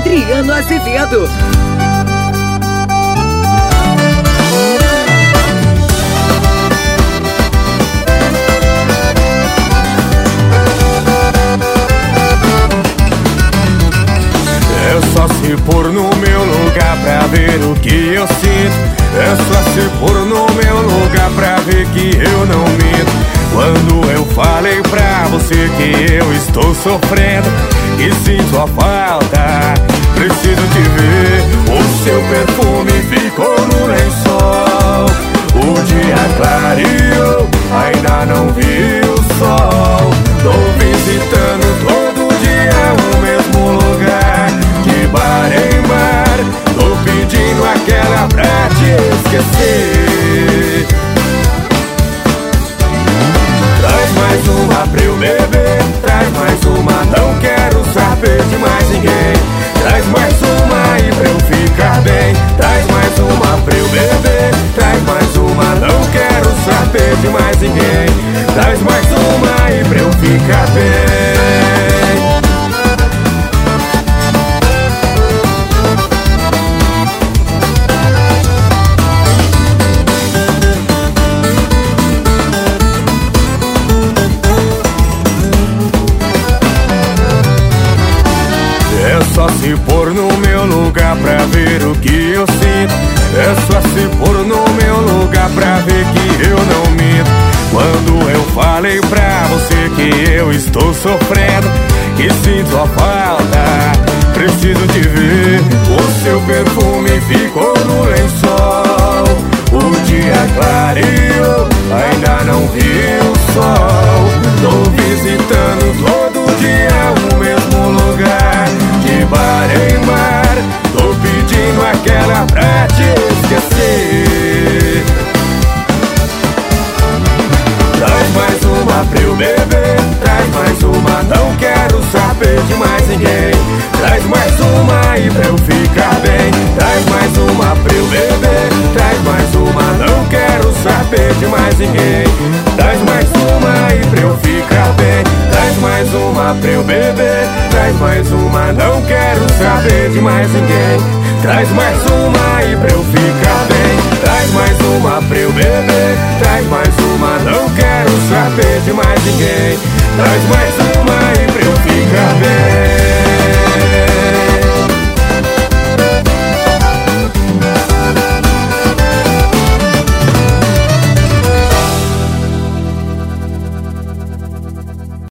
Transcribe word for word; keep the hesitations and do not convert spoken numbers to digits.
Adriano Azevedo. É só se pôr no meu lugar pra ver o que eu sinto. É só se pôr no meu lugar pra ver que eu não minto. Quando eu falei pra você que eu estou sofrendo e sinto a falta, preciso te ver. O seu perfume ficou no lençol. O dia clareou, ainda não vi o sol. Tô visitando todo dia o mesmo lugar, de bar em bar. Tô pedindo aquela pra te esquecer. Traz mais uma pra eu beber, traz mais uma, não quero saber de mais ninguém. Traz mais uma aí pra eu ficar bem. Traz mais uma pra eu beber, traz mais uma, não quero saber de mais ninguém. Traz mais uma aí pra eu ficar bem. É só se pôr no meu lugar pra ver o que eu sinto. É só se pôr no meu lugar pra ver que eu não minto. Quando eu falei pra você que eu estou sofrendo e sinto a falta, preciso te ver. O seu perfume ficou no lençol. O dia clareou, ainda não vi o sol. Tô visitando todo dia o mesmo lugar, de bar em bar. Tô pedindo aquela pra te esquecer. Traz mais uma pra eu beber, traz mais uma, não quero saber de mais ninguém. Traz mais uma aí pra eu ficar bem. Traz mais uma pra eu beber, traz mais uma, não quero saber de mais ninguém. Traz mais uma aí pra eu ficar bem. Traz mais uma pra eu beber, traz mais uma, não quero saber de mais ninguém. Traz mais uma aí pra eu ficar bem. Traz mais uma pra eu beber, traz mais uma, não quero saber de mais ninguém. Traz mais uma aí pra eu ficar bem.